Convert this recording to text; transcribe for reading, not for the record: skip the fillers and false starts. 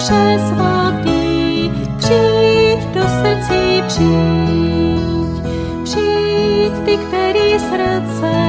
Duše svatý, přijď do srdcí, přijď, přijď ty, který srdce